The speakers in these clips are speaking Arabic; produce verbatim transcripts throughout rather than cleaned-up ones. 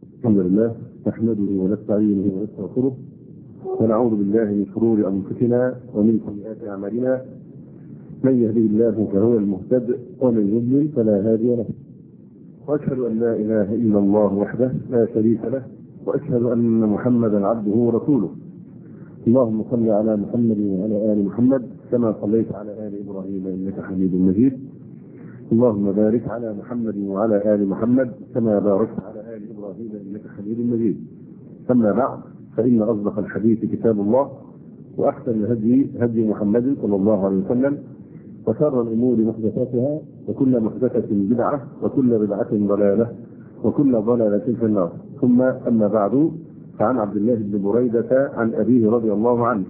الحمد لله نحمده ونستعينه ونستغفره ونعوذ بالله من شرور أنفسنا ومن سيئات أعمالنا. من يهده الله فهو المهتد ومن يضلل فلا هادي له. وأشهد أن لا إله إلا الله وحده لا شريك له، وأشهد أن محمدا عبده ورسوله. اللهم صل على محمد وعلى آل محمد كما صليت على آل إبراهيم إنك حميد مجيد. اللهم بارك على محمد وعلى آل محمد كما باركت على آل إبراهيم إنك حميد مجيد. أما بعد، فإن أصدق الحديث كتاب الله، وأحسن الهدي هدي محمد صلى الله عليه وسلم، وشر الأمور محدثاتها، وكل محدثة بدعة، وكل بدعة ضلالة، وكل ضلالة في النار. ثم أما بعد، فعن عبد الله بن بريدة عن أبيه رضي الله عنه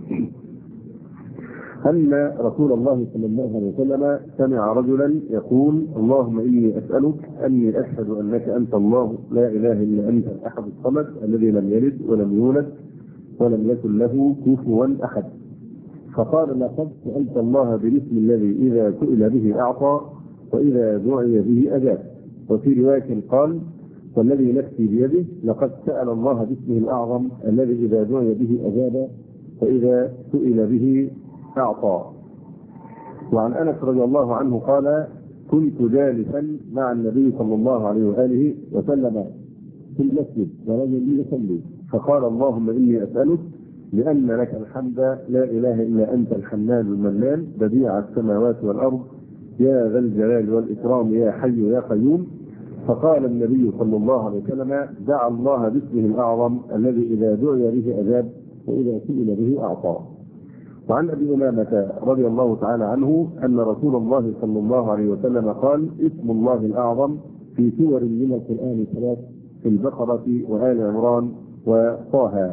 أن رسول الله صلى الله عليه وسلم سمع رجلا يقول: اللهم إني أسألك أني أشهد أنك أنت الله لا إله إلا أنت الأحد الصمد الذي لم يلد ولم يولد ولم يكن له كفوا أحد. فقال: لقد سألت الله بالاسم الذي إذا سئل به أعطى وإذا دعي به أجاب. وفي رواية قال: والذي نفسي بيده لقد سأل الله باسمه الأعظم الذي إذا دعي به أجاب وإذا سئل به أعطى. وعن أنس رضي الله عنه قال: كنت جالسا مع النبي صلى الله عليه وآله وسلم في المسجد ورجل يصلي، فقال: اللهم إني أسألك لأن لك الحمد لا إله إلا أنت الحنان المنان بديع السماوات والأرض يا ذا الجلال والإكرام يا حي يا قيوم. فقال النبي صلى الله عليه وسلم: دعا الله باسمه الأعظم الذي إذا دعي به أجاب وإذا سئل به أعطى. وعن أبي أمامة رضي الله تعالى عنه أن رسول الله صلى الله عليه وسلم قال: اسم الله الأعظم في سور من القرآن ثلاث: في البقرة وآل عمران وطه.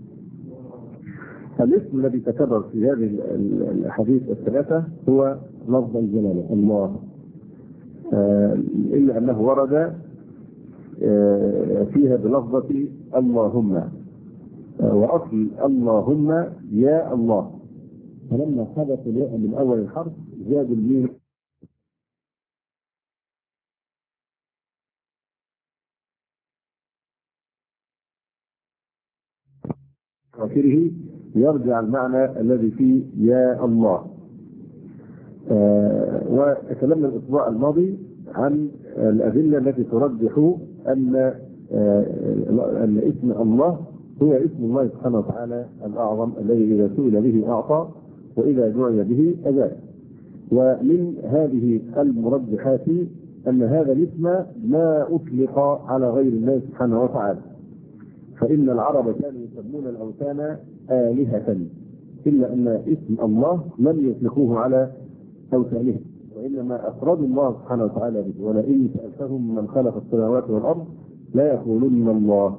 الاسم الذي تكرر في هذه الأحاديث الثلاثة هو لفظ الجلالة الله، إلا أنه ورد فيها بلفظة اللهم، وأصل اللهم يا الله، فلما حدث الياء من أول الحرف زاد الميم آخره يرجع المعنى الذي فيه يا الله. آه وتكلمنا الأسبوع الماضي عن الأدلة التي ترجح أن آه أن اسم الله هو اسم الله سبحانه وتعالى الأعظم الذي إذا سئل به أعطى وإذا دعي به أجاب. ومن هذه المرجحات أن هذا الاسم ما أطلق على غير الله سبحانه وتعالى، فإن العرب كانوا يسمون الأوثان آلهة، إلا أن اسم الله لم يطلقوه على أوثانهم، وإنما أفردوا الله سبحانه وتعالى به. ولئن سألتهم من خلق السماوات والأرض لا يقولن الله.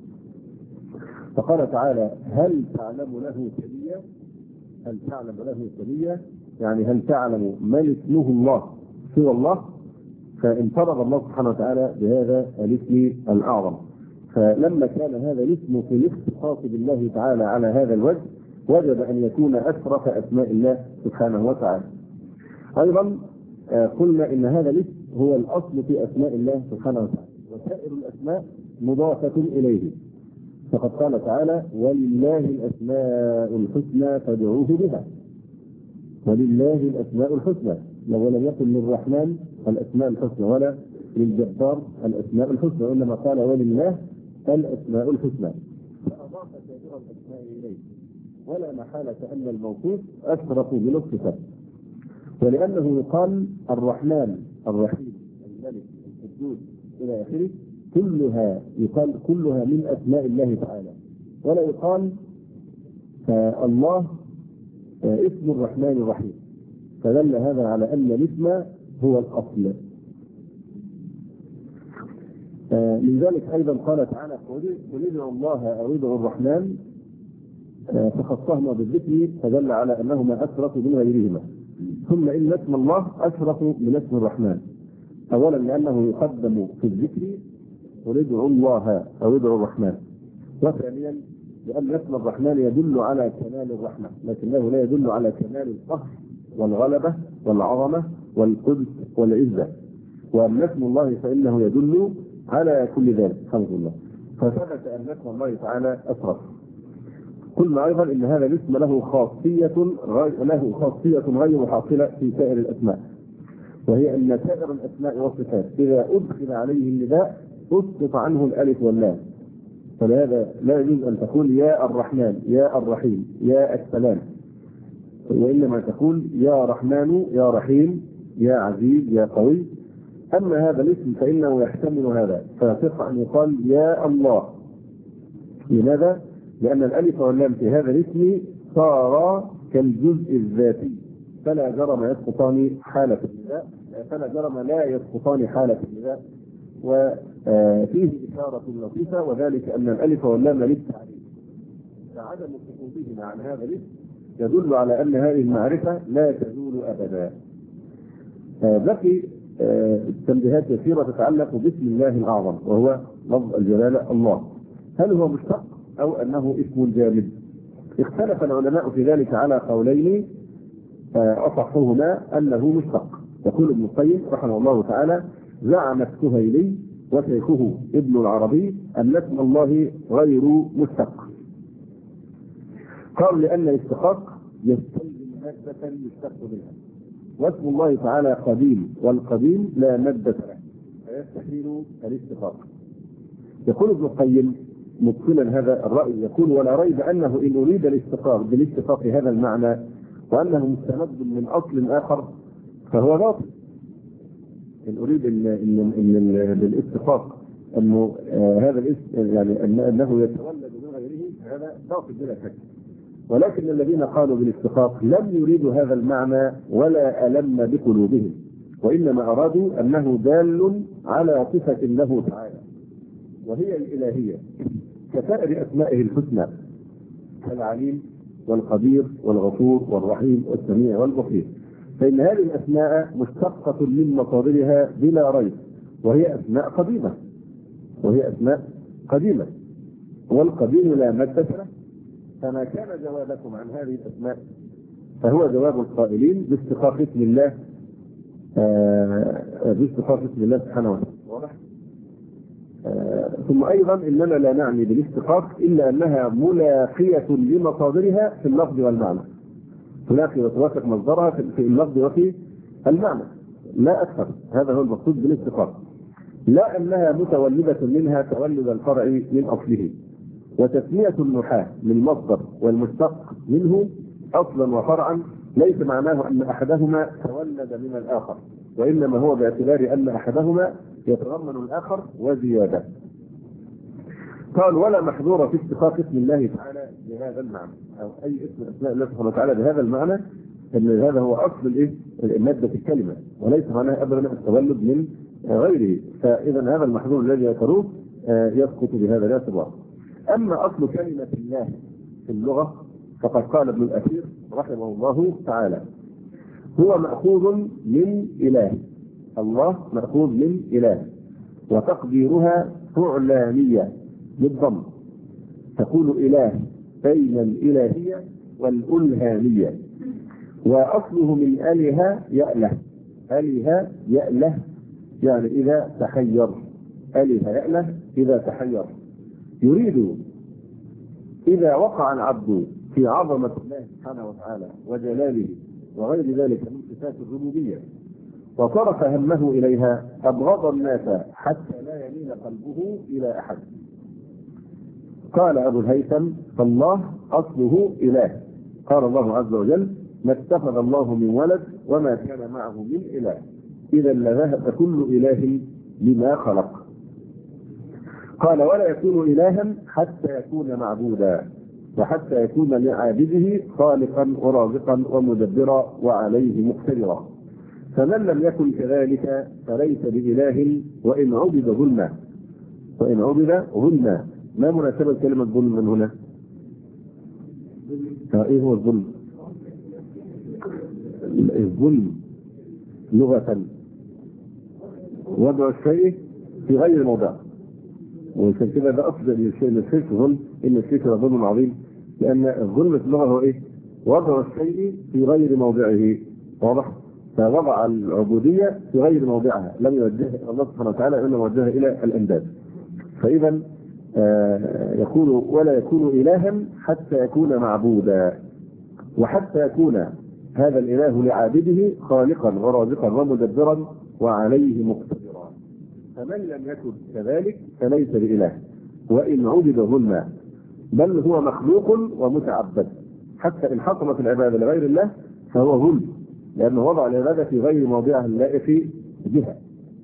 فقال تعالى: هل تعلم له سميا؟ هل تعلم له سميا يعني هل تعلم من اسمه الله سوى الله؟ فانفرد الله سبحانه وتعالى بهذا الاسم الأعظم. فلما كان هذا الاسم في الاختصاص بالله تعالى على هذا الوجه، وجب أن يكون أشرف أسماء الله سبحانه وتعالى. أيضا قلنا إن هذا الاسم هو الأصل في أسماء الله سبحانه وتعالى، وسائر الأسماء مضافة إليه. فقد قال تعالى: ولله الأسماء الحسنى فادعوه بها. ولله الأسماء الحسنى، لو لم يقل للرحمن الأسماء الحسنى ولا للجبار الأسماء الحسنى، وإنما قال ولله الأسماء الحسنى، فأضاف سائر الأسماء إليه. ولا محالة أن الموصوف أشرف بالصفات، ولأنه يقال الرحمن الرحيم الملك القدوس إلى آخره، كلها يقال كلها من أسماء الله تعالى، ولا يقال الله اسم الرحمن الرحيم. فدل هذا على أن الاسم هو الأصل. من ذلك أيضا قال تعالى: قل ادعوا الله أو ادعوا الرحمن، فخصهما بالذكر فدل على أنهما أشرف من غيرهما. ثم إن اسم الله أشرف من اسم الرحمن، أولا لأنه يقدم في الذكر قل ادعوا الله أو ادعوا الرحمن، وثانيا لأن اسم الرحمن يدل على كمال الرحمة، لكنه لا يدل على كمال القهر والغلبة والعظمة والقدس والعزة. وأما اسم الله فإنه يدل على كل ذلك الحمد لله. فثبت أن اسم الله تعالى أشرف. قلنا أيضا أن هذا الاسم له خاصية غير له خاصية غير حاصلة في سائر الأسماء، وهي أن سائر الأسماء والصفات إذا أدخل عليه النداء أسقط عنه الألف واللام، فلهذا لا يجوز أن تقول يا الرحمن يا الرحيم يا السلام، وإنما تقول يا رحمن يا رحيم يا عزيز يا قوي. أما هذا الاسم فإنه يحتمل هذا، فيصح أن يقال يا الله. لماذا؟ لأن الألف واللام في هذا الاسم صار كالجزء الذاتي، فلا جرم يسقطان حالة النداء، فلا جرم لا يسقطان حالة النداء. وفيه إشارة لطيفة، وذلك أن الألف واللام للتعريف، فعدم سقوطهما عن هذا الاسم يدل على أن هذه المعرفة لا تزول أبدا. بقي تنبيهات كثيرة تتعلق باسم الله الأعظم، وهو لفظ الجلالة الله. هل هو مشتق أو أنه اسم جامد؟ اختلف العلماء في ذلك على قولين، أصحهما أنه مشتق. يقول ابن القيم رحمه الله تعالى: زعم السهيلي وشيخه ابن العربي أن اسم الله غير مشتق. قال لأن الاشتقاق يستلزم مادة يشتق منها، واسم الله تعالى قديم، والقديم لا مادة له فيستحيل الاشتقاق. يقول ابن القيم مبطلا هذا الرأي، يقول: ولا ريب أنه إن أريد الاشتقاق بالاشتقاق هذا المعنى وأنه مستمد من أصل آخر فهو باطل. إن أريد إن إن إن بالاشتقاق أنه آه هذا الاسم يعني أنه يتولد من غيره، هذا باطل بلا شك. ولكن الذين قالوا بالاشتقاق لم يريدوا هذا المعنى ولا ألم بقلوبهم، وإنما أرادوا أنه دال على صفة له تعالى، وهي الإلهية كسائر أسمائه الحسنى، العليم والقدير والغفور والرحيم والسميع والبصير. فإن هذه الأسماء مشتقة من مصادرها بلا ريب، وهي أسماء قديمة وهي أسماء قديمة والقديم لا مادة له. فما كان جوابكم عن هذه الأسماء فهو جواب القائلين باستحقاق اسم الله آه باستحقاق اسم الله سبحانه وتعالى. واضح؟ آه ثم أيضا إننا لا نعني بالاستحقاق إلا أنها ملاقية لمصادرها في اللفظ والمعنى، تلاقي وتوافق مصدرها في اللفظ وفي المعنى، لا أكثر. هذا هو المقصود بالاستحقاق، لا أنها متولدة منها تولد الفرع من أصله. وتسمية النحاة للمصدر والمشتق منه أصلا وفرعا ليس معناه أن أحدهما تولد من الآخر، وإنما هو باعتبار أن أحدهما يتضمن الآخر وزيادة. قال: ولا محظور في اشتقاق اسم الله تعالى بهذا المعنى، أو أي اسم أسماء الله سبحانه وتعالى بهذا المعنى، أن هذا هو أصل الإيه؟ مادة الكلمة، وليس معناه أبدا التولد من غيره. فإذا هذا المحظور الذي يذكروه يسقط بهذا لا اعتبار. أما أصل كلمة الله في اللغة فقد قال ابن الأثير رحمه الله تعالى: هو مأخوذ من إله. الله مأخوذ من إله، وتقديرها فعلانية بالضم، تقول إله بين الإلهية والألهانية. وأصله من أله يأله، أله يأله يعني إذا تحير، أله يأله إذا تحير. يريد إذا وقع العبد في عظمة الله سبحانه وتعالى وجلاله وغير ذلك من صفات الربوبية وصرف همه إليها أبغض الناس حتى لا يميل قلبه إلى أحد. قال أبو الهيثم: فالله أصله إله. قال الله عز وجل: ما اتخذ الله من ولد وما كان معه من إله، إذا لذهب كل إله بما خلق. قال: ولا يكون إلها حتى يكون معبودا، وحتى يكون لعابده خالقا ورازقا ومدبرا وعليه مقتدرا. فمن لم يكن كذلك فليس بإله وإن عبد ظلما، وإن عبد ظلما. ما مناسبة كلمة ظلم من هنا؟ إيه هو الظلم؟ الظلم لغة وضع الشيء في غير موضعه، وعشان كده ده أفضل الشيء من الشرك ظلم، إن الشرك ظلم عظيم، لأن الظلم في اللغة هو إيه؟ وضع الشيء في غير موضعه. واضح؟ فوضع العبودية في غير موضعها، لم يوجهها الله سبحانه وتعالى إنما وجهها إلى الأنداد. فإذا آه يكون ولا يكون إلها حتى يكون معبودا، وحتى يكون هذا الإله لعابده خالقا ورازقا ومدبرا وعليه مقتدرا. فمن لم يكن كذلك فليس بإله وإن عبد ظلما، بل هو مخلوق ومتعبد. حتى إن حصلت العبادة لغير الله فهو ظلم، لأنه وضع العبادة في غير موضعها اللائق بها.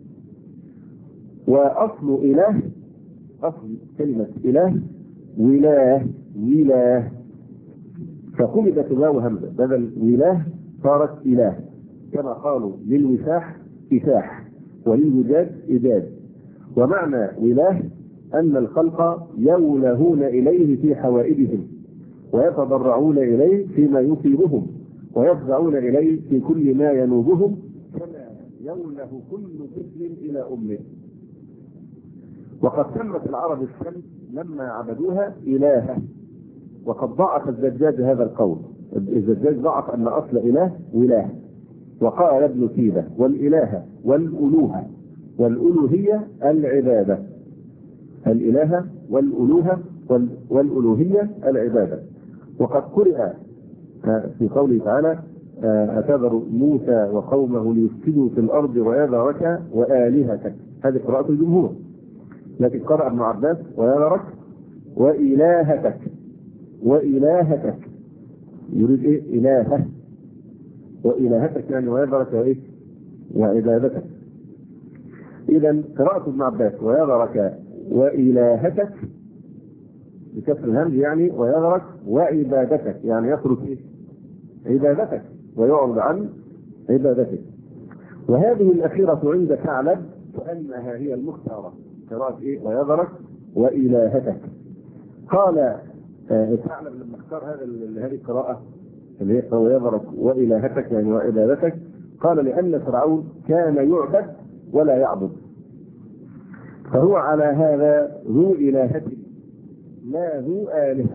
وأصل إله، أصل كلمة إله ولاة، ولاة، فقلبت الواو همزة بدل ولاة صارت إله، كما قالوا للوساح إساح وللوداد إداد. ومعنى ولاة أن الخلق يولهون إليه في حوائجهم ويتضرعون إليه فيما يصيبهم ويفزعون إليه في كل ما ينوبهم، كما يوله كل طفل إلى أمه. وقد سمت العرب الشمس لما عبدوها إلهة، وقد ضعف الزجاج هذا القول. الزجاج ضعف أن أصل إله ولاة، وقال ابن سيبة والإله والألوهة والألوهية العبادة، الإله والألوهة والألوهية العبادة. وقد قرئ في قوله تعالى أتذر موسى وقومه ليفسدوا في الأرض ويذرك وآلهتك، هذه قراءة الجمهور، لكن قرأ ابن عباس ويذرك وإلهتك، وإلهتك يريد إيه؟ إلهه، وإلهتك يعني ويذرك وإيه؟ وعبادتك. إذا قراءة ابن عباس ويذرك وإلهتك بكسر الهمز يعني ويذرك وعبادتك، يعني يترك إيه؟ عبادتك ويعرض عن عبادتك. وهذه الأخيرة عند ثعلب فإنها هي المختارة، قراءة إيه؟ ويذرك وإلهتك. قال ثعلب لما اختار هذا هذه القراءة اللي هي ويذرك وإلهتك يعني وعبادتك، قال لأن فرعون كان يعبد ولا يعبد، فهو على هذا ذو إلهة لا ذو آلهة.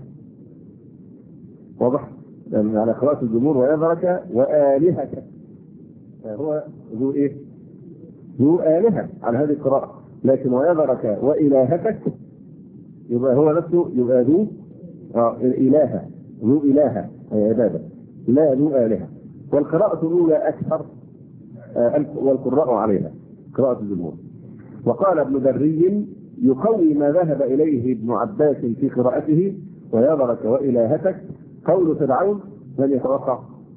واضح؟ يعني على قراءة الجمهور ويذرك وآلهتك، هو ذو إيه؟ ذو آلهة على هذه القراءة، لكن ويذرك وإلهتك يبقى هو نفسه يبقى ذو آه إلهة، ذو إلهة أي عبادة لا ذو آلهة. والقراءة الأولى أكثر آه والقراء عليها قراءة الجمهور. وقال ابن دري يقوي ما ذهب إليه ابن عباس في قراءته ويذرك وإلهتك قول فرعون. من يتوقع؟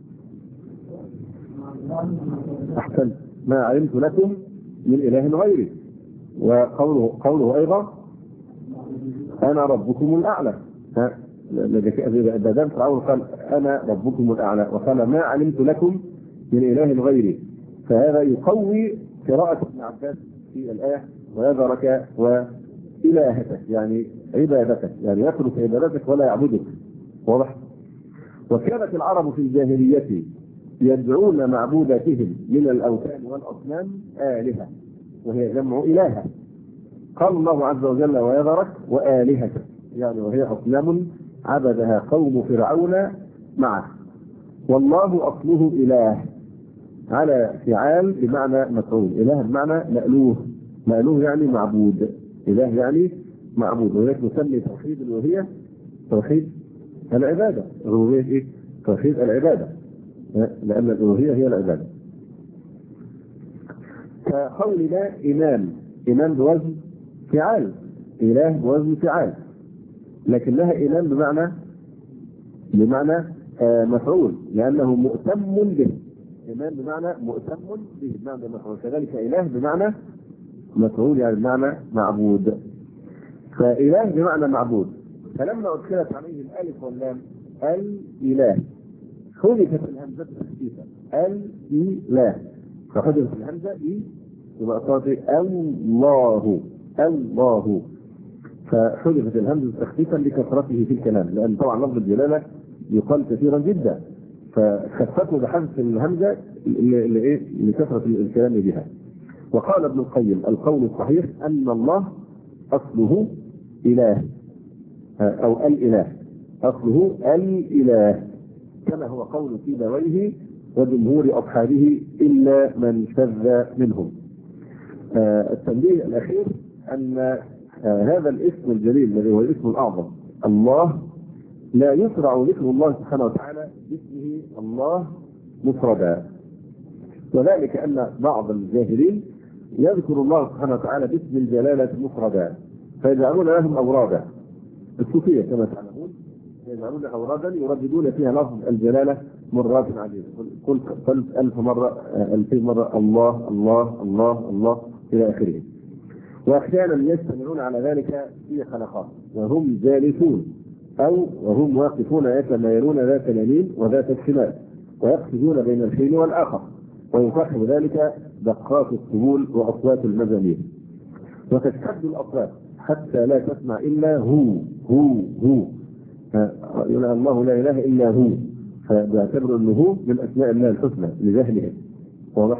أحسن، ما علمت لكم من إله غيري. وقوله قوله أيضا أنا ربكم الأعلى. ها بدل فرعون قال أنا ربكم الأعلى وقال ما علمت لكم من إله غيري، فهذا يقوي قراءة ابن عباس في الآية ويذرك وإلهتك يعني عبادتك، يعني يترك عبادتك ولا يعبدك. واضح؟ وكانت العرب في الجاهلية يدعون معبوداتهم من الأوثان والأصنام آلهة، وهي جمع إلهة. قال الله عز وجل ويذرك وآلهتك، يعني وهي أصنام عبدها قوم فرعون معه. والله أصله إله على فعال بمعنى مفعول، إله بمعنى مألوه، مألوه يعني معبود، إله يعني معبود. وهيك نسمي توحيد الألوهية توحيد العبادة، الربوبية إيه؟ توحيد العبادة، لأن الألوهية هي العبادة. فقولنا إمام، إمام بوزن فعال، إله بوزن فعال، لكنها إمام بمعنى بمعنى آه مفعول، لأنه مؤتم به. إمام بمعنى مؤتم به بمعنى مفعول، كذلك إله بمعنى مفعول يعني بمعنى معبود. فإله بمعنى معبود، فلما أدخلت عليه الألف واللام الإله حذفت الهمزة تخفيفا الإله، فحذفت الهمزة إي يبقى صارت الله الله، فحذفت الهمزة تخفيفا لكثرته في الكلام، لأن طبعا لفظ الجلالة يقال كثيرا جدا، فخفته بحذف الهمزة لكثرة الكلام بها. وقال ابن القيم القول الصحيح أن الله أصله إله أو الإله، أصله الإله، كما هو قول سيبويه وجمهور أصحابه إلا من شذ منهم. آه التنبيه الأخير أن آه هذا الاسم الجليل الذي هو الاسم الأعظم الله لا يشرع ذكر الله سبحانه وتعالى باسمه الله مفردا، وذلك أن بعض الجاهلين يذكر الله سبحانه وتعالى باسم الجلالة مفردا فيجعلون لهم أورادا، الصوفية كما تعلمون يجعلون أورادا يرددون فيها لفظ الجلالة مرات عديدة، قلت قلت ألف مرة ألفين مرة الله الله الله الله إلى آخره. وأحيانا يجتمعون على ذلك في حلقات وهم جالسون أو وهم واقفون يتمايلون ذات اليمين وذات الشمال ويقصدون بين الحين والآخر، ويصاحب ذلك دقات الطبول وأصوات المزامير، وتشتد الأصوات حتى لا تسمع إلا هو هو هو، يقول الله لا إله إلا هو، فبيعتبر أنه هو من أسماء الله الحسنى لجهلهم، واضح؟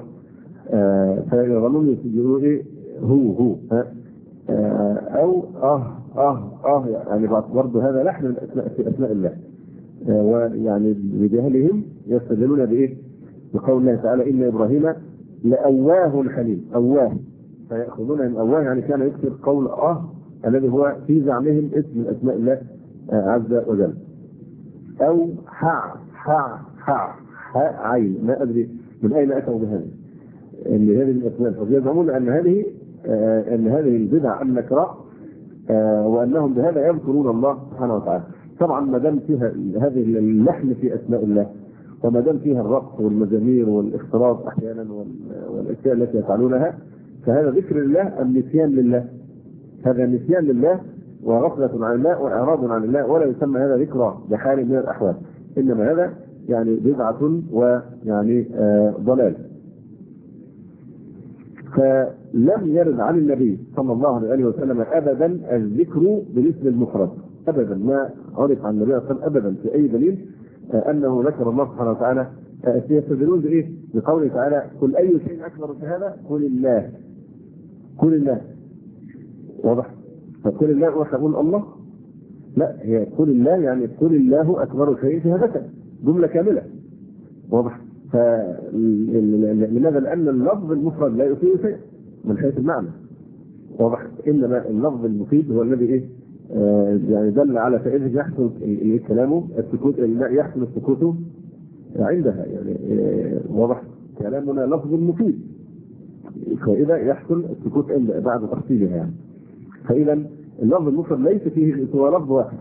آه فيظنون يقولوا إيه هو هو ها آه أو آه آه آه يعني برضه هذا لحن من أسماء في أسماء الله، آه ويعني بجهلهم يستدلون بإيه؟ بقول الله تعالى إن إبراهيم لأواه حليم، أواه، فيأخذون من أواه يعني كان يكثر قول آه الذي هو في زعمهم اسم من أسماء الله عز وجل، أو حع حع حع حاء عين، ما أدري من أين أتوا بهذه ان هذه الأسماء، فيزعمون أن هذه آه أن هذه البدع النكراء آه وأنهم بهذا يذكرون الله سبحانه وتعالى. طبعا ما دام فيها هذه اللحن في أسماء الله، وما دام فيها الرقص والمزامير والاختلاط أحيانا والأشياء التي يفعلونها، فهذا ذكر لله أم نسيان لله؟ هذا نسيان لله وغفلة عن الله وإعراض عن الله، ولا يسمى هذا ذكرى بحال من الأحوال، إنما هذا يعني بدعة ويعني آه ضلال. فلم يرد عن النبي صلى الله عليه وسلم أبدا الذكر بالاسم المفرد أبدا، ما عرف عن النبي صلى الله عليه وسلم أبدا في أي دليل آه أنه ذكر الله سبحانه وتعالى. آه يستدلون بإيه؟ بقوله تعالى قل أي شيء أكبر شهادة؟ قل الله، قل الله، واضح؟ فقل الله وتقول الله؟ لا، هي قل الله يعني قل الله أكبر شيء شهادة، جملة كاملة، واضح؟ فلماذا؟ لأن اللفظ المفرد لا يفيد شيء من حيث المعنى، واضح؟ إنما اللفظ المفيد هو الذي إيه؟ آه يعني دل على فائدة يحصل كلامه السكوت، يحصل السكوت عندها، يعني آه واضح؟ كلامنا لفظ مفيد، فإذا يحصل السكوت بعد تفصيلها يعني. فإذا اللفظ المفرد ليس فيه سوى لفظ واحد،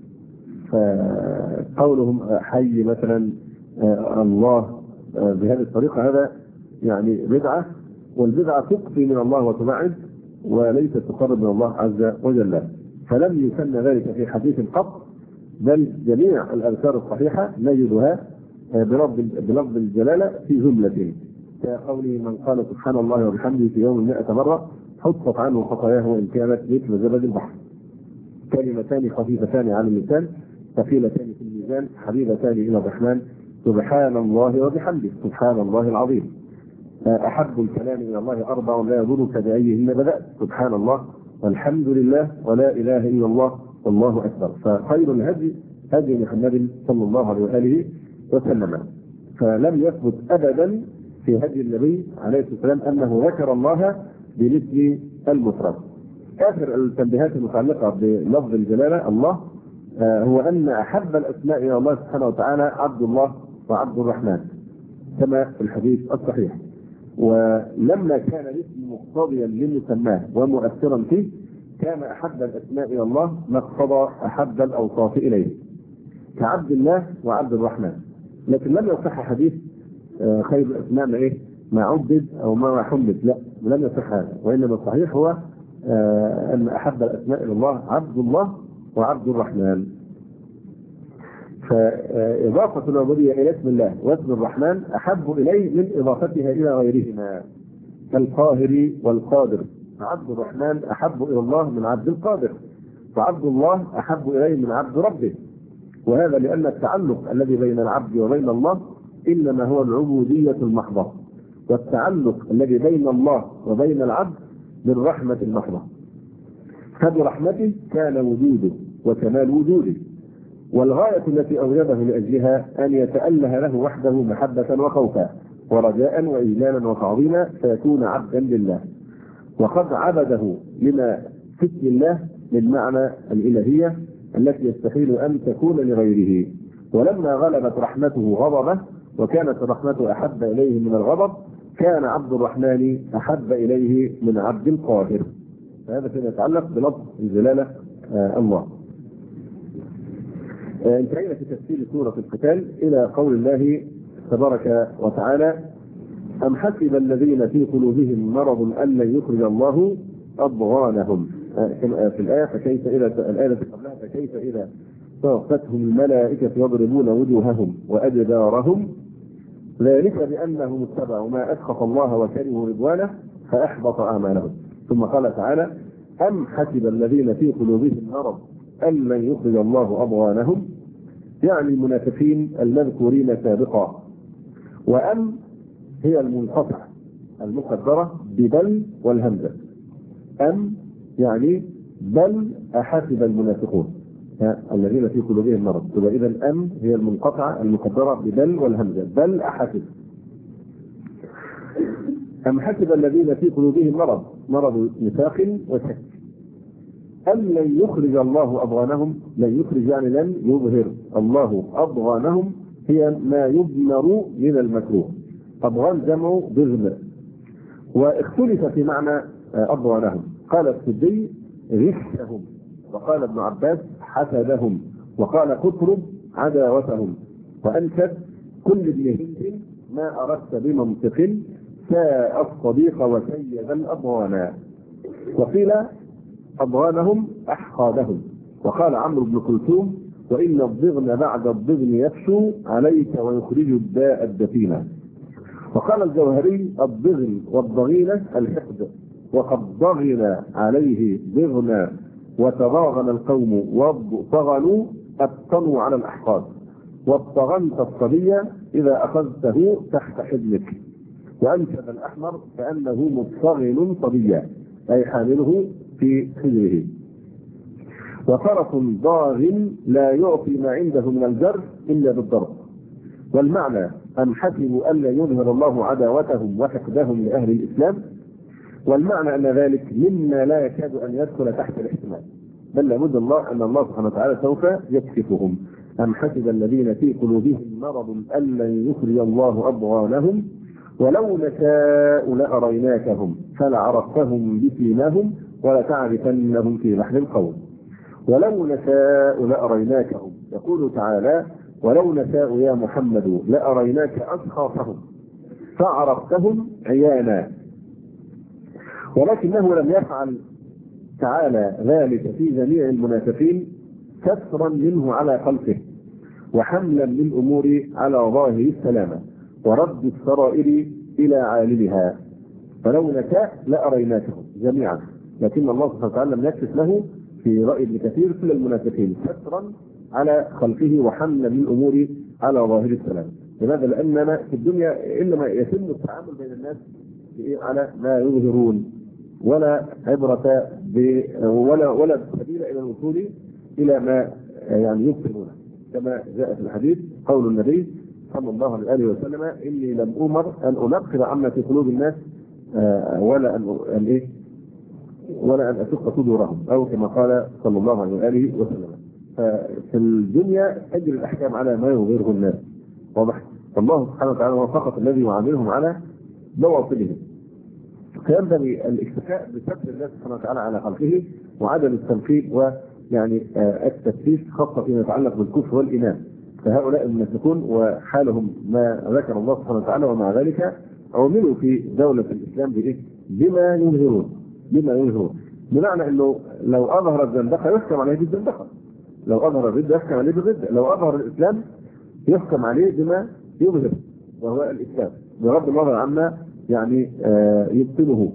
فقولهم حي مثلا آه الله آه بهذه الطريقة هذا يعني بدعة، والبدعة تقصي من الله وتبعد وليس تقرب من الله عز وجل. فلم يسمى ذلك في حديث قط، بل جميع الآثار الصحيحة نجدها آه بلفظ الجلالة في جملة، كقوله من قال سبحان الله وبحمده في يوم مئة مرة حطت عنه خطاياه وإن كانت مثل زبد البحر. كلمتان خفيفتان على اللسان ثقيلتان في الميزان حبيبتان إلى الرحمن سبحان الله وبحمده سبحان الله العظيم. أحب الكلام إلى الله أربع لا يضرك بأيهن بدأت سبحان الله والحمد لله ولا إله إلا الله والله أكبر. فخير الهدي هدي محمد صلى الله عليه وآله وسلم. فلم يثبت أبدا في هدي النبي عليه الصلاة والسلام أنه ذكر الله باسم المفرد. آخر التنبيهات المتعلقة بلفظ الجلالة الله آه هو أن أحب الأسماء إلى الله سبحانه وتعالى عبد الله وعبد الرحمن كما في الحديث الصحيح. ولما كان الاسم مقتضيا لمسماه ومؤثرا فيه كان أحب الأسماء إلى الله ما اقتضى أحب الأوصاف إليه كعبد الله وعبد الرحمن. لكن لم يصح حديث آه خير الأسماء ما إيه ما عبد أو ما حمد، لا لم يصح هذا، وإنما الصحيح هو آه أن أحب الأسماء إلى الله عبد الله وعبد الرحمن. فإضافة العبودية إلى اسم الله واسم الرحمن أحب إليه من إضافتها إلى غيرهما كالقاهر والقادر. عبد الرحمن أحب إلى الله من عبد القادر، فعبد الله أحب إليه من عبد ربه. وهذا لأن التعلق الذي بين العبد وبين الله إنما هو العبودية المحضة، والتعلق الذي بين الله وبين العبد بالرحمة المحضة. فبرحمته كان وجوده وكمال وجوده، والغاية التي أوجبه لأجلها أن يتأله له وحده محبة وخوفا ورجاء وإجلالا وتعظيما فيكون عبدا لله، وقد عبده لما في اسم الله من معنى الإلهية التي يستحيل أن تكون لغيره. ولما غلبت رحمته غضبه وكانت الرحمة أحب إليه من الغضب كان عبد الرحمن أحب إليه من عبد القاهر. فهذا فيما يتعلق بلفظ الجلالة آه الله. آه انتهينا في تفسير سورة القتال إلى قول الله تبارك وتعالى: أم حسب الذين في قلوبهم مرض أن لن يخرج الله أضغانهم. آه في الآية فكيف إذا الآية قبلها فكيف إذا توفتهم الملائكة يضربون وجوههم وأدبارهم ذلك بأنهم اتبعوا ما أسخط الله وكرهوا رضوانه فأحبط أعمالهم. ثم قال تعالى: أم حسب الذين في قلوبهم مرض أن لن يخرج الله أضغانهم، يعني المنافقين المذكورين سابقا. وأم هي المنقطع المقدرة ببل والهمزة. أم يعني بل أحسب المنافقون الذين في قلوبهم مرض، تبقى إذا أم هي المنقطعة المقدرة ببل والهمزة، بل أحسب. أم حسب الذين في قلوبهم مرض، مرض نفاق وشك. أم لن يخرج الله أضغانهم، لن يخرج يعني لن يظهر الله أضغانهم، هي ما يضمر من المكروه. أضغان جمع ضغن. واختلف في معنى أضغانهم، قال السدي غشهم، وقال ابن عباس حسدهم، وقال قطرب عداوتهم، وأنشد كل ابن هند ما أردت بمنطق ساء الصديق وسيد الأضغانا. وقيل أضغانهم أحقادهم. وقال عمرو بن كلثوم: وإن الضغن بعد الضغن يفشو عليك ويخرج الداء الدفينة. وقال الجوهري: الضغن والضغينة الحقد، وقد ضغن عليه ضغنا وتضاغن القوم وضغنوا أبطنوا على الأحقاد. والطغنت الصبي إذا أخذته تحت حجمك. وأنشد الأحمر كأنه مضطغن صبيا، أي حامله في حجره. وفرس ضاغ لا يعطي ما عنده من الجر إلا بالضرب. والمعنى: أم حسبوا ألا يظهر الله عداوتهم وحقدهم لأهل الإسلام. والمعنى أن ذلك مما لا يكاد أن يدخل تحت الاحتمال، بل لابد الله أن الله سبحانه وتعالى سوف يكشفهم. أم حسب الذين في قلوبهم مرض أن لن يخرج الله أضغانهم ولو نشاء لأريناكهم فلعرفتهم بسيماهم ولتعرفنهم في لحن القول. ولو نشاء لأريناكهم، يقول تعالى: ولو نشاء يا محمد لأريناك أشخاصهم فعرفتهم عيانا. ولكنه لم يفعل تعالى ذلك في جميع المنافقين كسرا منه على خلقه وحملا للأمور على ظاهر السلامة ورد السرائر إلى عالمها. فلو نشاء لأريناكهم جميعا، لكن الله سبحانه وتعالى لم يكشف له في رأي ابن كثير كل المنافقين كسرا على خلقه وحملا للأمور على ظاهر السلامة. لماذا؟ لأننا في الدنيا إنما يتم التعامل بين الناس على ما يظهرون، ولا عبرة ولا ولا سبيل إلى الوصول إلى ما يعني يبطلونه، كما جاء في الحديث قول النبي صلى الله عليه وسلم: إني لم أمر أن أنقل عما في قلوب الناس ولا أن أن إيه ولا أن أشق صدورهم، أو كما قال صلى الله عليه وسلم. ففي الدنيا أجري الأحكام على ما يظهره الناس، واضح؟ فالله سبحانه وتعالى هو فقط الذي يعاملهم على بواطنهم. فينبغي الاكتفاء بسبب الله سبحانه وتعالى على خلقه وعدم التنقيب ويعني التفتيش، خاصة فيما يتعلق بالكفر والإيمان. فهؤلاء المنافقون وحالهم ما ذكر الله سبحانه وتعالى، ومع ذلك عملوا في دولة الإسلام بإيه؟ بما يظهرون بما يظهرون بمعنى أنه لو أظهر الزندقة يحكم عليه بالزندقة، لو أظهر الردة يحكم عليه بالردة، لو أظهر الإسلام يحكم عليه بما يظهر وهو الإسلام، بغض النظر عما يعني آه يبطله.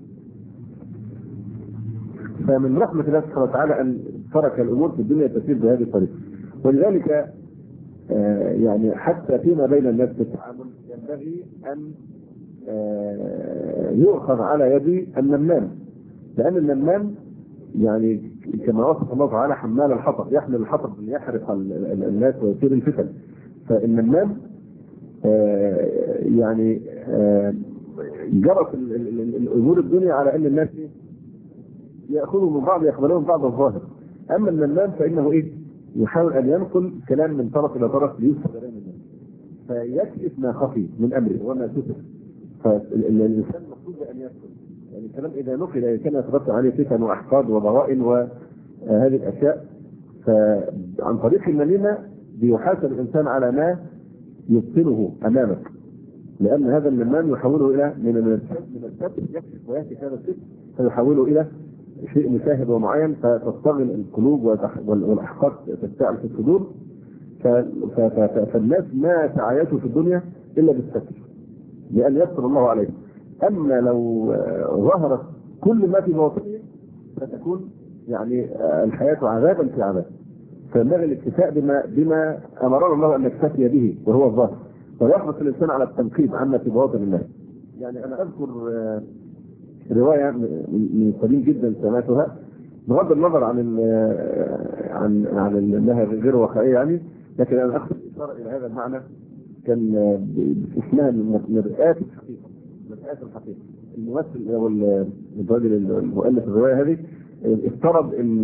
فمن رحمة الله سبحانه وتعالى أن ترك الأمور في الدنيا تسير بهذه الطريقة. ولذلك آه يعني حتى فيما بين الناس في التعامل ينبغي أن آه يؤخذ على يد النمام، لأن النمام يعني كما وصف الله تعالى حمال الحطب، يحمل الحطب ليحرق الناس ويثير الفتن. فالنمام آه يعني آه جرت الامور الدنيا على ان الناس ياخذوا من بعض يقبلون بعض الظاهر. اما النمام فانه ايه؟ يحاول ان ينقل كلام من طرف الى طرف ليفسد بين الناس، فيكشف ما خفي من امره وما ستر. فالانسان مطلوب ان يسكت، يعني الكلام اذا نقل كان يترتب عليه فتن واحقاد وضغائن وهذه الاشياء. فعن طريق النميمه بيحاسب الانسان على ما يبطنه امامك، لان هذا النمام يحوله الى من من السبب يكشف ويهتك هذا السبب فيحوله الى شيء مشاهد ومعين، فتصطغل القلوب والاحقاد تستعل في الصدور. فالناس ما تعايشوا في الدنيا الا بالستر لان يستر الله عليه. اما لو ظهرت كل ما في باطنه فتكون يعني الحياه عذابا في عذاب. فينبغي الاكتفاء بما بما امرنا الله ان نكتفي به وهو الظاهر، ويحرص الانسان على التنقيب عما في باطن الناس. يعني انا اذكر روايه من قديم جدا سمعتها بغض النظر عن ال عن عن انها غير واقعيه يعني، لكن انا اخذ اشاره الى هذا المعنى. كان اسمها مرآة الحقيقه، مرآة الحقيقه. الممثل او الراجل المؤلف الروايه هذه افترض ان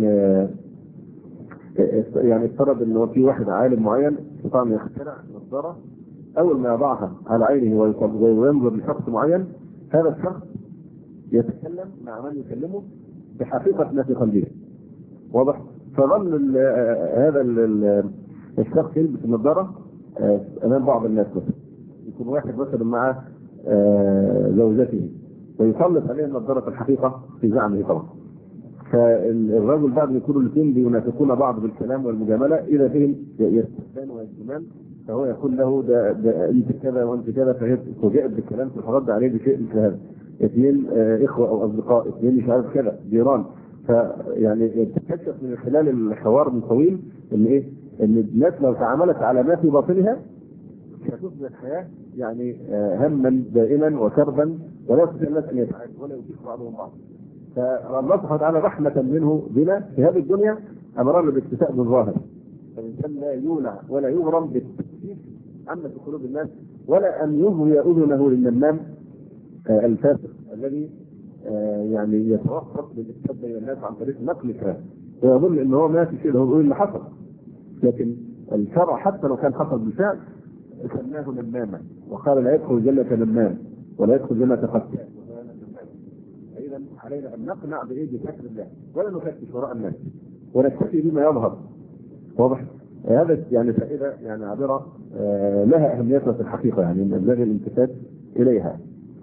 يعني افترض ان في واحد عالم معين استطاع ان يخترع نظاره، اول ما يضعها على عينه وينظر لشخص معين هذا الشخص يتكلم مع من يكلمه بحقيقه ما في قلبه. واضح؟ فظل ال هذا ال الشخص يلبس النظاره امام بعض الناس، مثلا يكون واحد مثلا مع زوجته ويسلط عليه نظاره الحقيقه في زعمه طبعا. فالرجل بعد ما يكونوا الاثنين بينافقون بعض بالكلام والمجامله اذا فيهم يستحسان ويجتمعان، فهو يقول له ده, ده انت كذا وانت كذا، فهي فوجئت بالكلام فرد عليه بشيء مثل هذا. اثنين اخوه او اصدقاء، اثنين مش عارف كذا، جيران. فيعني تكتشف من خلال الحوار الطويل ان ايه؟ ان الناس لو تعاملت على ما في باطنها ستصبح الحياه يعني هما دائما وكربا، ولا يستطيع الناس ان يتعايشوا ولا يطيق بعضهم بعض. فالله سبحانه وتعالى رحمه منه بنا في هذه الدنيا امرنا بالاكتفاء بالظاهر. فالانسان لا يولع ولا يغرم بالتكليف عما في قلوب الناس، ولا ان يغوي اذنه للنمام آه الفاسق الذي آه يعني يتوسط للاكتفاء بين الناس عن طريق نقل الكلام ويظن ان هو ما في شيء، هو بيقول اللي حصل. لكن الشرع حتى لو كان حصل بالفعل سماه نماما وقال لا يدخل الجنه نمام ولا يدخل الجنه قتال. اذا علينا ان نقنع بايه؟ بفكر الله، ولا نفتش وراء الناس ونكتفي بما يظهر. واضح؟ هذا يعني فائده يعني عابره آه لها اهميتها في الحقيقه، يعني ينبغي الالتفات اليها.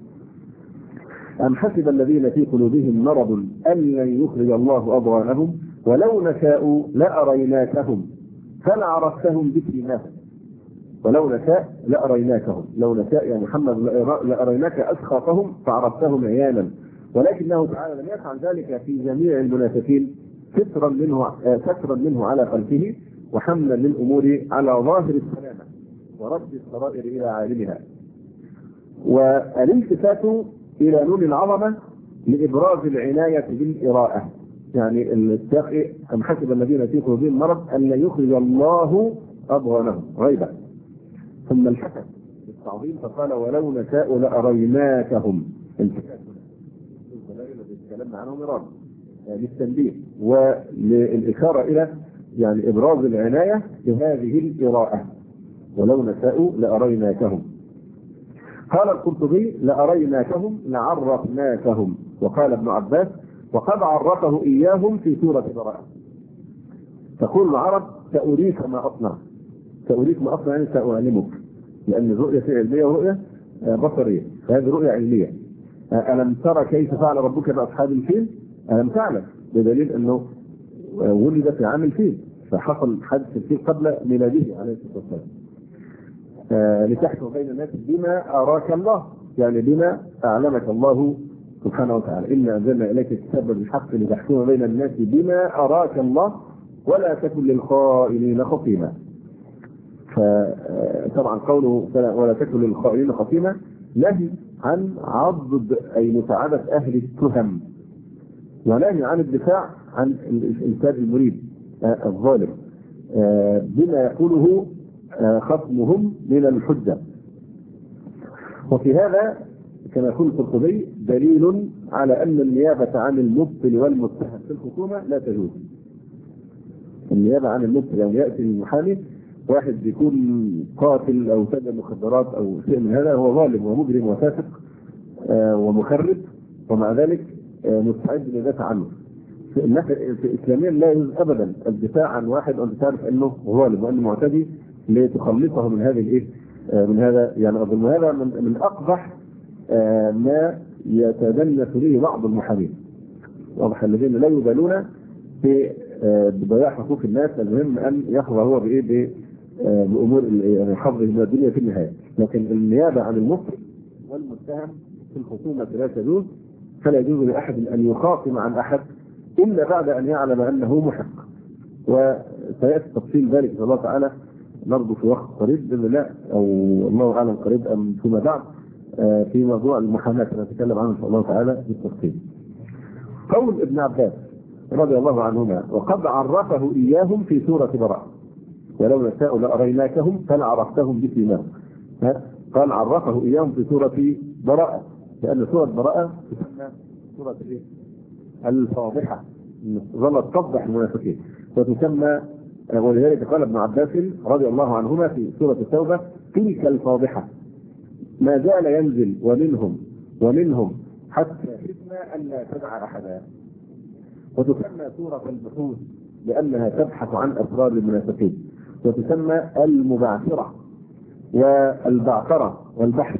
ام حسب الذين في قلوبهم مرض ان لن يخرج الله اضغانهم ولو نشاء لاريناكهم فلعرفتهم بسيماهم. ولو نشاء لاريناكهم، لو نشاء يا محمد لاريناك اسخطهم فعرفتهم عيانا، ولكنه تعالى لم يفعل ذلك في جميع المنافقين سترا منه سترا منه على خلفه وحملا للامور على ظاهر السلامه ورد السرائر الى عالمها. والالتفات الى نون العظمه لابراز العنايه بالاراءه، يعني الساق ام حسب الذين في قلوبهم مرض ان لا يخرج الله اضغانهم غيبا، ثم التفت بالتعظيم فقال ولو نشاء لاريناكهم. التفات الذي تكلمنا عنه مرارا للتنبيه وللاشاره الى يعني ابراز العنايه بهذه الاراءه. ولو نشاء لاريناكهم. قال القرطبي لاريناكهم لعرفناكهم. وقال ابن عباس وقد عرفه اياهم في سوره براءه. تقول العرب ساريك ما اصنع، ساريك ما اصنع يعني ساعلمك، لان الرؤيه في علميه ورؤيه بصريه، فهذه رؤيه علميه. الم ترى كيف فعل ربك باصحاب الفيل؟ الم تعلم، بدليل انه ولد في عام الفيل، فحصل حادث الفيل قبل ميلاده عليه الصلاه والسلام. آه لتحكم بين الناس بما اراك الله، يعني بما اعلمك الله سبحانه وتعالى. انا انزلنا اليك الكتاب بالحق لتحكم بين الناس بما اراك الله ولا تكن للخائنين خصيما. فطبعا قوله ولا تكن للخائنين خصيما نهي عن عضد اي مساعده اهل التهم، ونهي عن الدفاع عن الإنسان المريد آه الظالم آه بما يقوله آه خصمهم من الحجة. وفي هذا كما يقول القرطبي دليل على أن النيابة عن المبطل والمتهم في الخصومة لا تجوز. النيابة عن المبطل يعني يأتي المحامي واحد بيكون قاتل أو تاجر مخدرات أو شيء من هذا، هو ظالم ومجرم وفاسق آه ومخرب، ومع ذلك آه مستعد للدفاع عنه. في الناحية الإسلامية لا يجوز أبدا الدفاع عن واحد وأنت تعرف أنه ظالم وأنه معتدي لتخلصه من هذه الإيه آه من هذا يعني أظن هذا من, من أقبح آه ما يتدنس به بعض المحامين. واضح الذين لا يبالون في آه بضياع حقوق الناس، المهم أن يحظى هو بإيه آه بأمور يعني حظه من الدنيا في النهاية. لكن النيابة عن المبطل والمتهم في الخصومة لا تجوز، فلا يجوز لأحد أن يخاصم عن أحد إلا بعد أن يعلم أنه محق. وسيأتي تفصيل ذلك إن شاء الله تعالى نرجو في وقت قريب بإذن الله، أو الله أعلم قريب أم فيما بعد في موضوع المحاماة نتكلم عنه إن شاء الله تعالى بالتفصيل. قول ابن عباس رضي الله عنهما: وقد عرفه إياهم في سورة براءة ولو نشاء لأريناكهم فلعرفتهم بسيماهم. قال عرفه إياهم في سورة براءة، لأن سورة براءة تسمى سورة إيه؟ الفاضحة، ظلت تفضح المنافقين، وتسمى ولذلك قال ابن عباس رضي الله عنهما في سورة التوبة: تلك الفاضحة ما زال ينزل ومنهم ومنهم حتى حسنا أن لا تدع أحدا. وتسمى سورة البحوث لأنها تبحث عن أسرار المنافقين، وتسمى المبعثرة والبعثرة والبحث.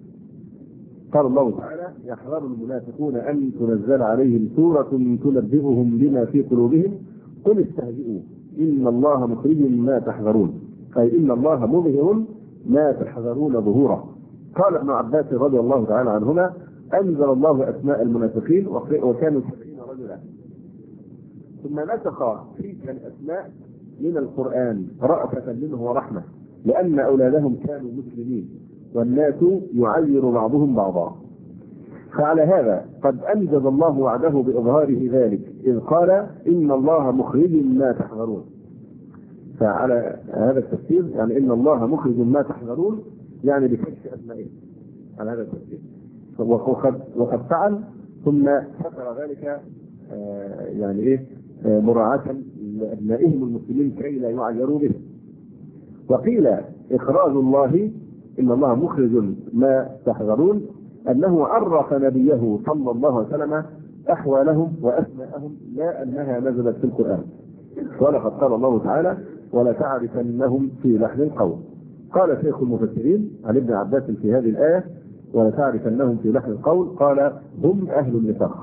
قال الله تعالى: يحذر المنافقون أن تنزل عليهم سورة تنبئهم بما في قلوبهم قل استهزئوا إن الله مخرج ما تحذرون، أي إن الله مظهر ما تحذرون ظهوره. قال ابن عباس رضي الله تعالى عنهما: أنزل الله أسماء المنافقين وكانوا سبعين رجلا، ثم نسخ تلك الأسماء من القرآن رأفة منه ورحمة، لأن أولادهم كانوا مسلمين والناس يعير بعضهم بعضا. فعلى هذا قد أنجز الله وعده بإظهاره ذلك إذ قال: إن الله مخرج ما تحذرون. فعلى هذا التفسير يعني إن الله مخرج ما تحذرون يعني بكشف أسمائه على هذا التفسير. وقد, وقد فعل ثم ذكر ذلك آه يعني إيه آه مراعاة لأبنائهم المسلمين كي لا يعيروا به. وقيل إخراج الله إن الله مخرج ما تحذرون أنه عرف نبيه صلى الله عليه وسلم أحوالهم وأسماءهم لا أنها نزلت في القرآن. ولقد قال الله تعالى: ولا تعرفنهم في لحن القول. قال شيخ المفسرين عن ابن عباس في هذه الآية: ولا تعرفنهم في لحن القول، قال: هم أهل النفاق.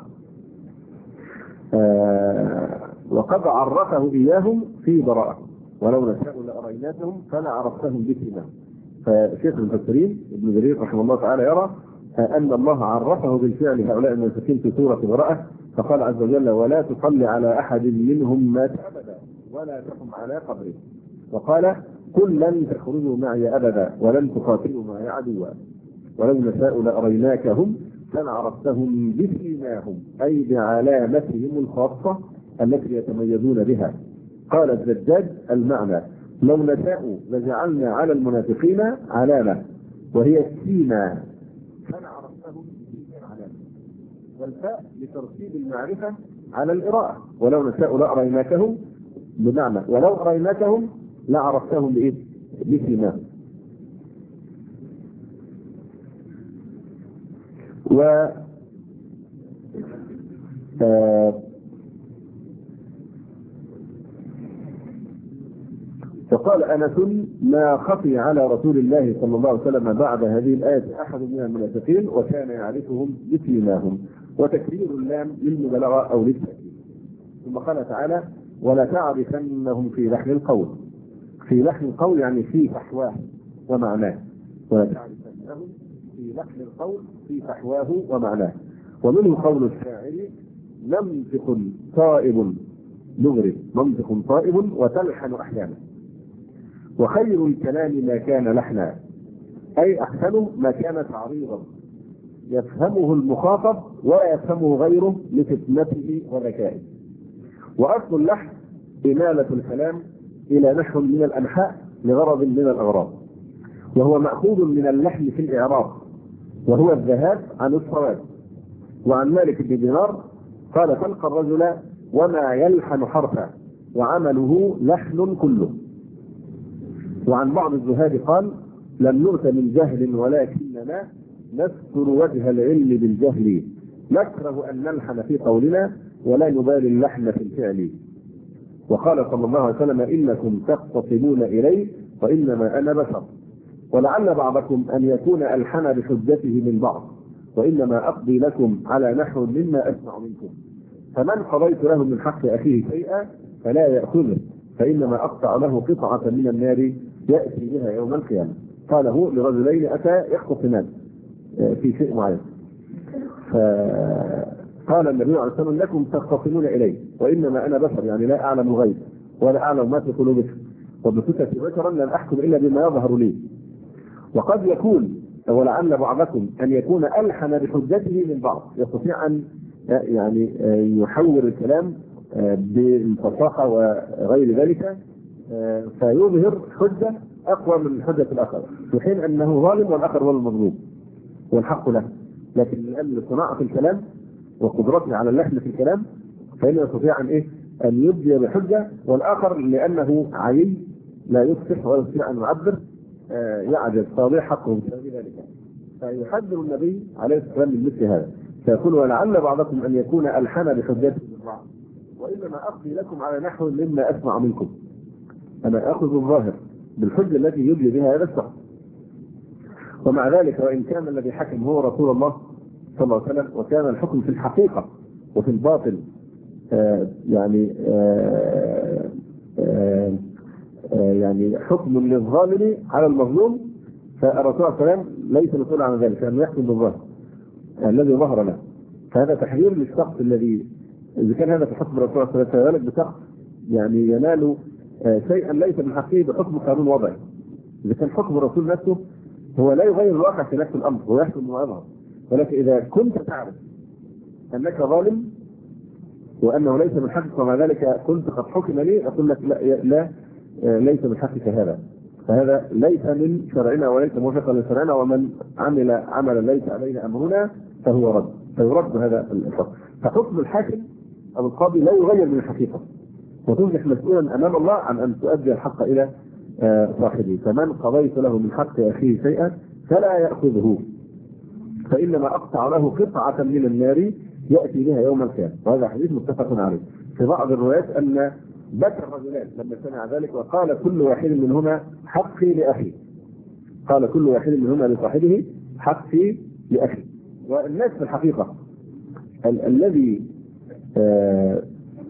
آه وقد عرفه إياهم في براءة ولو نشاء لأريناكهم فلعرفتهم بسيماهم. فشيخ المفسرين ابن جرير رحمه الله تعالى يرى أن الله عرفه بالفعل هؤلاء المنافقين في سورة براءة، فقال عز وجل: ولا تصلي على أحد منهم مات أبدا ولا تقم على قبره. وقال: قل لن تخرجوا معي أبدا ولن تقاتلوا معي عدوا ولو نشاء لأريناكهم فلعرفتهم بسيماهم، أي بعلامتهم الخاصة التي يتميزون بها. قال الزجاج: المعنى لو نشاء لجعلنا على المنافقين علامة وهي السيما فلعرفتهم بالعلامة، والفاء لترتيب المعرفة على القراءة، ولو نشاء لأريناكهم بمعنى ولو أريناكهم لعرفتهم بإيه؟ بسيماهم. و آه فقال أنس: ما خفي على رسول الله صلى الله عليه وسلم بعد هذه الآية أحد من المنافقين وكان يعرفهم بسيماهم. وتكرير اللام للمبالغة أو للتأكيد. ثم قال تعالى: ولا تعرفنهم في لحن القول. في لحن القول يعني في فحواه ومعناه، ولا تعرفنهم في لحن القول في فحواه ومعناه. ومنه قول الشاعر: منطق طائب نغرب منطق طائب وتلحن أحيانا. وخير الكلام ما كان لحنا، أي أحسنه ما كان تعريضا. يفهمه المخاطب ولا يفهمه غيره لفتنته وذكائه. وأصل اللحن إمالة الكلام إلى نحو من الأنحاء لغرض من الأغراض، وهو مأخوذ من اللحن في الإعراب، وهو الذهاب عن الصواب. وعن مالك بن دينار قال: تلقى الرجل وما يلحن حرفا وعمله لحن كله. وعن بعض الزهاد قال: لم نؤت من جهل ولكننا نستر وجه العلم بالجهل، نكره أن نلحن في قولنا ولا نبالي اللحن في الفعل. وقال صلى الله عليه وسلم: إنكم تختصمون إلي وإنما أنا بشر، ولعل بعضكم أن يكون ألحن بحجته من بعض، وإنما أقضي لكم على نحو مما أسمع منكم، فمن قضيت له من حق أخيه شيئا فلا يأخذه، فإنما أقطع له قطعة من النار يأتي بها يوم القيامة. قاله لرجلين أتى يختصمان في شيء معين، فقال النبي عليه الصلاة والسلام: لكم تختصمون إلي وإنما أنا بشر، يعني لا أعلم الغيب ولا أعلم ما في قلوبكم، وبصفتي بشرا لن أحكم إلا بما يظهر لي. وقد يكون ولعل بعضكم أن يكون ألحن بحجته من بعض، يستطيع أن يعني يحور الكلام بالفصاحة وغير ذلك، فيظهر حجة أقوى من حجة الآخر، في حين أنه ظالم والآخر هو المظلوم والحق له. لكن لأن صناعة الكلام وقدرته على اللحن في الكلام فإنه يستطيع أن إيه أن يبدي بحجة، والآخر لأنه عيي لا يفصح ولا يستطيع أن يعبر يعجز فيضيع حقه بسبب ذلك. فيحذر النبي عليه الصلاة والسلام من مثل هذا، فيقول: ولعل بعضكم أن يكون ألحن بحجته من بعض، وإنما أقضي لكم على نحو مما أسمع منكم. أنا أخذ الظاهر بالحجة التي يبدي بها هذا الشخص. ومع ذلك وإن كان الذي حكم هو رسول الله صلى الله عليه وسلم، وكان الحكم في الحقيقة وفي الباطل آه يعني آه آه آه يعني حكم للظالم على المظلوم، فالرسول صلى الله عليه وسلم ليس مسؤول عن ذلك، لأنه يحكم بالظاهر الذي ظهر له. فهذا تحذير للشخص الذي إذا كان هذا في حكم الرسول صلى الله عليه وسلم، فذلك بشخص يعني ينال آه شيئا ليس من حقه بحكم قانون وضعي. إذا كان حكم الرسول نفسه هو لا يغير الواقع في نفس الأمر، هو يحكم بما يظهر. ولكن إذا كنت تعرف أنك ظالم وأنه ليس من حقك ومع ذلك كنت قد حكم لي، أقول لك لا, لا ليس من حقك هذا، فهذا ليس من شرعنا وليس موافقا لشرعنا، ومن عمل عملا ليس عليه أمرنا فهو رد، فيرد هذا الحكم. فحكم الحاكم أو القاضي لا يغير من الحقيقة، وتصبح مسؤولا أمام الله عن أن تؤدي الحق إلى صاحبه. فمن قضيت له من حق أخيه شيئا فلا يأخذه، فإنما أقطع له قطعة من النار يأتي بها يوم القيامة. وهذا حديث متفق عليه. في بعض الروايات أن بكى الرجلان لما سمع ذلك وقال: كل واحد منهما حقي لأخي. قال كل واحد منهما لصاحبه: حقي لأخي. والناس في الحقيقة ال- الذي آه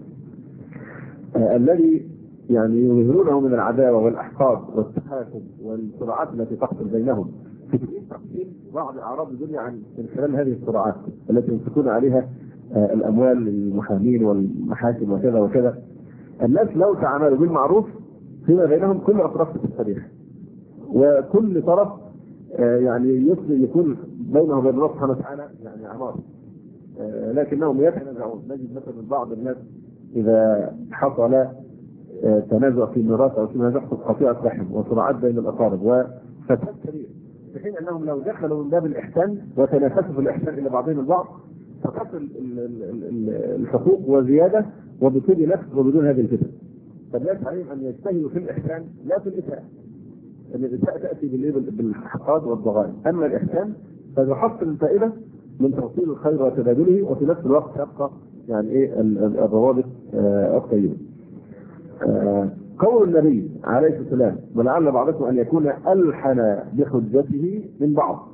آه الذي يعني يظهرونه من العداوة والأحقاد والتحاسد والصراعات التي تحصل بينهم في تقديم بعض أعراض الدنيا عن من خلال هذه الصراعات التي ينفقون عليها آه الأموال للمحامين والمحاكم وكذا وكذا. الناس لو تعاملوا بالمعروف فيما بينهم كل أطراف تستريح، وكل طرف آه يعني يكون بينه وبين الله سبحانه وتعالى يعني عمار، آه لكنهم يتنازعون. نجد مثلا بعض الناس إذا حصل تنازع في الميراث او فيما يحصل قطيعه رحم وصراعات بين الاقارب وفساد كبير، في حين انهم لو دخلوا من باب الاحسان وتنافسوا في الاحسان الى بعضهم البعض فتصل الحقوق وزياده وبطول نفس وبدون هذه الفتن. فالناس عليهم ان يجتهدوا في الاحسان لا في الاساءه، ان الاساءه تاتي بالحقاد والضغائن، اما الاحسان فيحصل الفائده من توصيل الخير وتبادله، وفي نفس الوقت يبقى يعني ايه الروابط الطيبه. آه قول النبي عليه الصلاة والسلام: ولعل بعضكم أن يكون ألحن بحجته من بعض.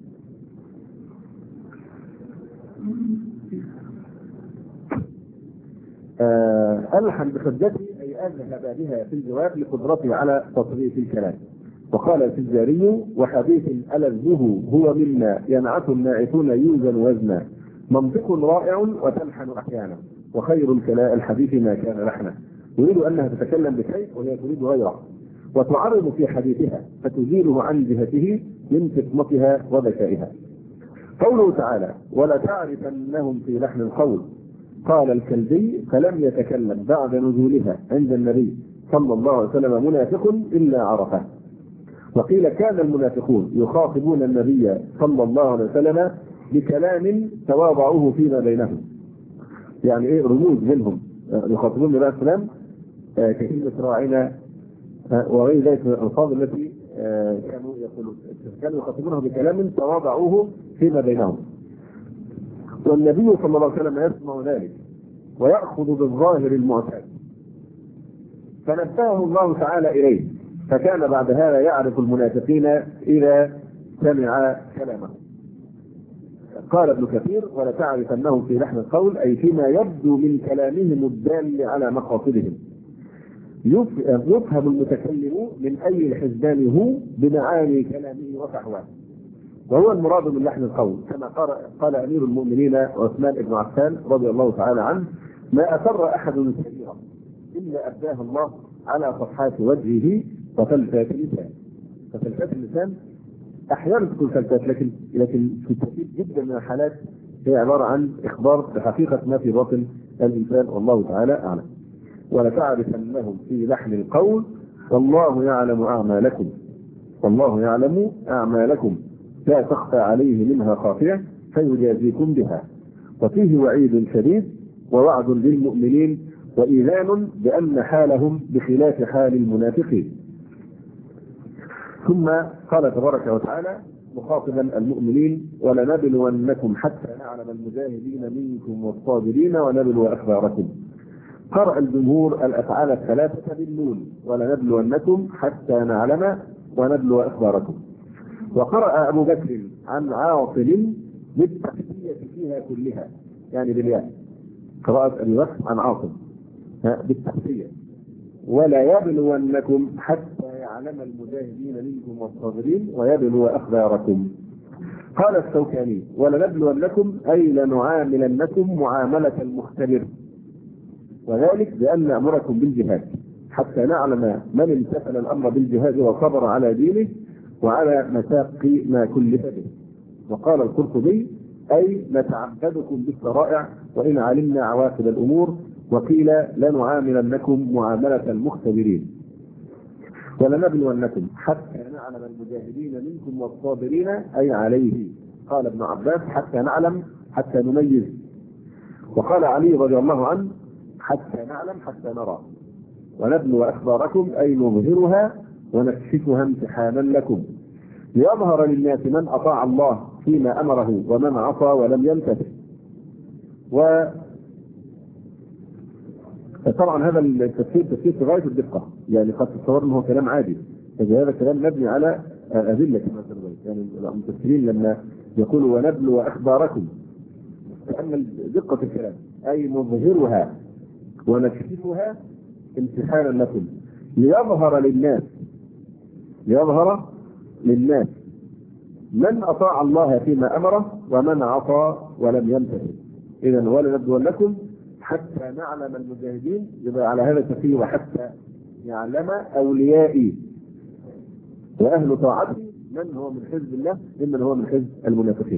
آه ألحن بحجته أي أذهب بها في الجواب لقدرته على تصريف الكلام. وقال الفزاري: وحديث ألذه هو مما ينعت الناعتون يوزن وزنا، منطق رائع وتلحن أحيانا، وخير الحديث ما كان لحنا. يريد أنها تتكلم بشيء وهي تريد غيره، وتعرض في حديثها فتزيله عن جهته من فطنتها وذكائها. قوله تعالى ولا تعرفنهم في لحن القول قال الكلبي فلم يتكلم بعد نزولها عند النبي صلى الله عليه وسلم منافق إلا عرفه. وقيل كان المنافقون يخاطبون النبي صلى الله عليه وسلم بكلام تواضعوه فيما بينهم، يعني ايه رموز منهم يخاطبون النبي صلى الله عليه وسلم ككلمة راعنا وغير ذلك من الألفاظ التي كانوا يقولون كانوا يخاطبونه بكلام تواضعوه فيما بينهم، والنبي صلى الله عليه وسلم يسمع ذلك ويأخذ بالظاهر المعتاد، فنبهه الله تعالى إليه، فكان بعد هذا يعرف المنافقين إذا سمع كلامه. قال ابن كثير ولا تعرفنهم في لحن القول أي فيما يبدو من كلامهم الدال على مقاصدهم، يفهم المتكلم من أي الحزبان هو بمعاني كلامه وفحواه، وهو المراد من لحن القول كما قال أمير المؤمنين عثمان بن عفان رضي الله تعالى عنه ما أسر أحد كبيرا إلا أبداه الله على صفحات وجهه وفلتات اللسان. ففلتات اللسان أحيانا تكون فلتات، لكن لكن في كثير جدا من الحالات هي عبارة عن إخبار بحقيقة ما في باطن الإنسان، والله تعالى أعلم. ولتعرفنهم في لحن القول والله يعلم أعمالكم والله يعلم أعمالكم لا تخفى عليه منها خافية فيجازيكم بها. وفيه وعيد شديد ووعد للمؤمنين وإيذان بأن حالهم بخلاف حال المنافقين. ثم قال تبارك وتعالى مخاطبا المؤمنين ولنبلونكم حتى نعلم المجاهدين منكم والصابرين ونبلو أخباركم. قرأ الجمهور الأفعال الثلاثة بالنون ولنبلونكم حتى نعلم ونبلو أخباركم. وقرأ أبو بكر عن عاصم بالتحتية فيها كلها يعني بالياء، قراءة أبي بكر عن عاصم بالتحتية ولا يبلونكم حتى يعلم المجاهدين منكم والصابرين ويبلو أخباركم. قال الشوكاني ولنبلونكم أي لنعاملنكم معاملة المختبر، وذلك بأن نأمركم بالجهاد حتى نعلم من امتثل الأمر بالجهاد وصبر على دينه وعلى مساق ما كلف به. وقال القرطبي أي نتعبدكم بالشرائع وإن علمنا عواقب الأمور، وقيل لنعاملنكم معاملة المختبرين. ولنبلونكم حتى نعلم المجاهدين منكم والصابرين أي عليه. قال ابن عباس حتى نعلم حتى نميز. وقال علي رضي الله عنه حتى نعلم حتى نرى. ونبلو أخباركم أي نظهرها ونكشفها امتحانا لكم ليظهر للناس من أطاع الله فيما أمره ومن عصى ولم يمتثل. و طبعا هذا التفسير تفسير في غاية الدقة، يعني قد تتصور انه كلام عادي، فهذا هذا الكلام مبني على أدلة كما تقول. يعني المفسرين لما يقولوا ونبلو أخباركم تأمل دقة الكلام أي نظهرها ونكشفها امتحانا لكم ليظهر للناس ليظهر للناس من أطاع الله فيما أمره ومن عصى ولم يمتثل. إذا ولنبلونكم حتى نعلم المجاهدين، يبقى على هذا التفسير وحتى يعلم أوليائي وأهل طاعتي من هو من حزب الله ممن هو من حزب المنافقين.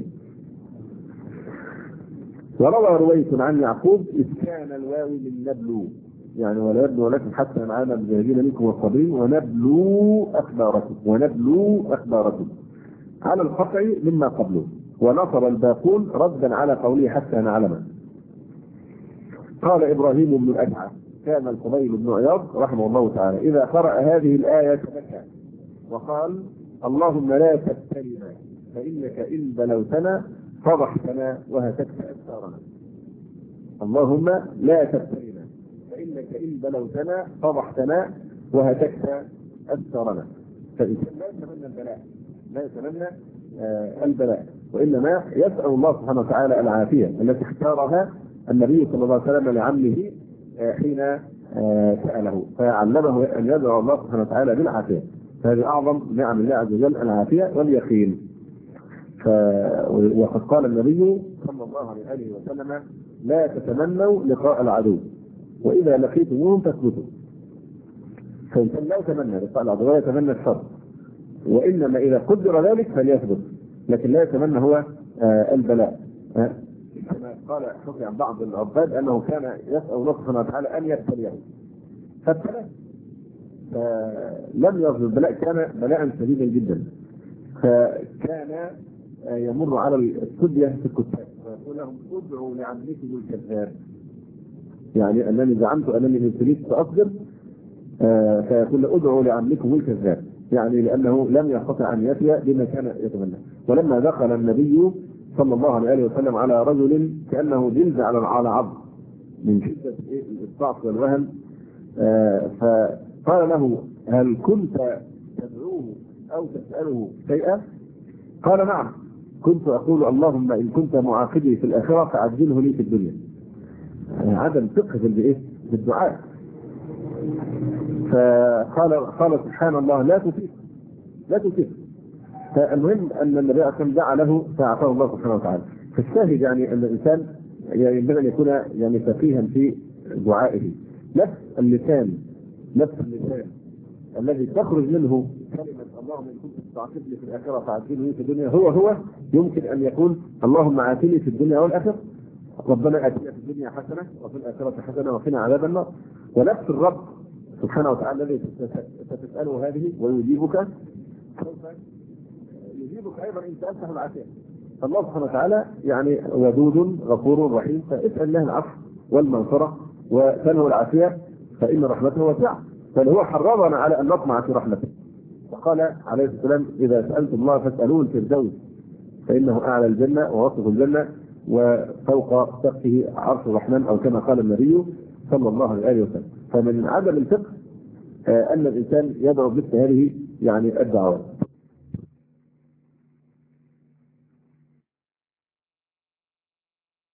وروى رويت عن يعقوب إسكان الواو من نبلو، يعني ولا يبلو لكم حتى نعلم المجاهدين منكم والصابرين ونبلو أخباركم ونبلو أخباركم على القطع مما قبله. ونصب الباقون ردا على قوله حتى نعلم. قال إبراهيم بن الأشعث كان الفضيل بن عياض رحمه الله تعالى إذا قرأ هذه الآية بكى وقال اللهم لا تبتلنا فإنك إن بلوتنا فضحتنا وهتكت أستارنا. اللهم لا تبتلنا فإنك إن بلوتنا فضحتنا وهتكت أستارنا. فالإنسان لا يتمنى البلاء لا يتمنى آه البلاء وإنما يسأل الله سبحانه وتعالى العافية التي اختارها النبي صلى الله عليه وسلم لعمه حين سأله فعلمه أن يدعو الله سبحانه وتعالى بالعافية. فهذه أعظم نعم الله عز وجل العافية واليقين. ف... وقد قال النبي صلى الله عليه وسلم لا تتمنوا لقاء العدو وإذا لقيتموهم فاثبتوا. فالإنسان لا يتمنى لقاء العدو ولا يتمنى الشر، وإنما إذا قدر ذلك فليثبت، لكن لا يتمنى هو آه البلاء. آه كما قال حكي عن بعض العباد انه كان يسال الله سبحانه وتعالى ان يبتليه فابتلاه، فلم يرضى البلاء، كان بلاء شديدا جدا، فكان يمر على الصبية في الكتاب فيقول لهم ادعوا لعمكم الكذاب، يعني انني زعمت انني من ابتليت فاصبر، آه فيقول ادعوا لعمكم الكذاب، يعني لانه لم يستطع ان ياتي بما كان يتمنى. ولما دخل النبي صلى الله عليه وسلم على رجل كانه جلد على على عظم من شده الضعف والوهن، آه فقال له هل كنت تدعوه او تساله شيئا؟ قال نعم، كنت اقول اللهم ان كنت معاقبي في الاخره فعجله لي في الدنيا. يعني عدم فقه في الدعاء. فقال قال سبحان الله لا تطيق لا تطيق. فالمهم ان النبي صلى الله عليه وسلم دعا له فاعطاه الله سبحانه وتعالى. فالشاهد يعني ان الانسان ينبغي ان يكون يعني فقيها في دعائه. نفس اللسان نفس اللسان الذي تخرج منه كلمه اللهم ان كنت تعاقبني في الاخره فعاتبني في الدنيا هو هو يمكن ان يقول اللهم عاتبني في الدنيا والاخره، ربنا اتنا في الدنيا حسنه وفي الاخره حسنه وقنا عذاب النار. ونفس الرب سبحانه وتعالى الذي ستساله هذه ويجيبك سوف يجيبك ايضا ان سالته العافيه. الله سبحانه وتعالى يعني ودود غفور رحيم، فاسال الله العفو والمغفره وتنوي العافيه فان رحمته واسعه، بل هو حرضنا على ان نطمع في رحمته. وقال عليه السلام اذا سالتم الله فاسالوه الفردوس فانه اعلى الجنه ووسط الجنه وفوق سقفه عرش الرحمن، او كما قال النبي صلى الله عليه وسلم. فمن عدم الفقه ان الانسان يدعو مثل هذه يعني الدعوات.